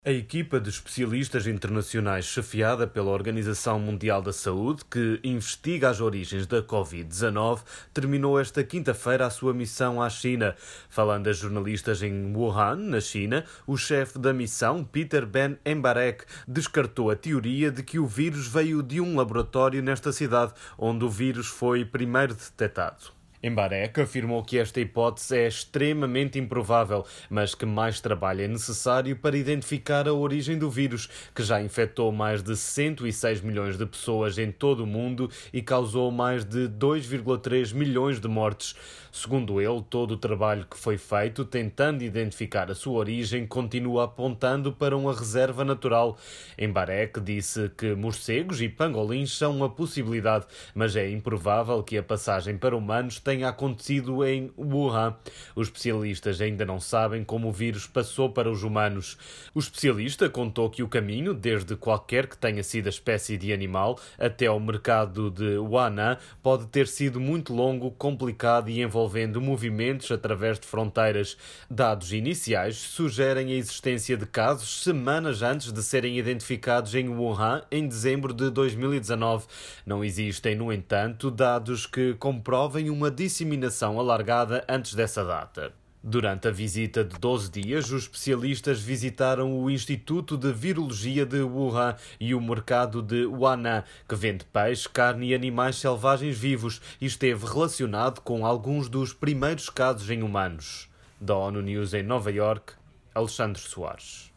A equipa de especialistas internacionais chefiada pela Organização Mundial da Saúde, que investiga as origens da Covid-19, terminou esta quinta-feira a sua missão à China. Falando a jornalistas em Wuhan, na China, o chefe da missão, Peter Ben Embarek, descartou a teoria de que o vírus veio de um laboratório nesta cidade, onde o vírus foi primeiro detectado. Embarek afirmou que esta hipótese é extremamente improvável, mas que mais trabalho é necessário para identificar a origem do vírus, que já infectou mais de 106 milhões de pessoas em todo o mundo e causou mais de 2,3 milhões de mortes. Segundo ele, todo o trabalho que foi feito tentando identificar a sua origem continua apontando para uma reserva natural. Embarek disse que morcegos e pangolins são uma possibilidade, mas é improvável que a passagem para humanos tenha acontecido em Wuhan. Os especialistas ainda não sabem como o vírus passou para os humanos. O especialista contou que o caminho, desde qualquer que tenha sido a espécie de animal até ao mercado de Wuhan, pode ter sido muito longo, complicado e envolvendo movimentos através de fronteiras. Dados iniciais sugerem a existência de casos semanas antes de serem identificados em Wuhan em dezembro de 2019. Não existem, no entanto, dados que comprovem uma disseminação alargada antes dessa data. Durante a visita de 12 dias, os especialistas visitaram o Instituto de Virologia de Wuhan e o mercado de Huanan, que vende peixe, carne e animais selvagens vivos, e esteve relacionado com alguns dos primeiros casos em humanos. Da ONU News em Nova Iorque, Alexandre Soares.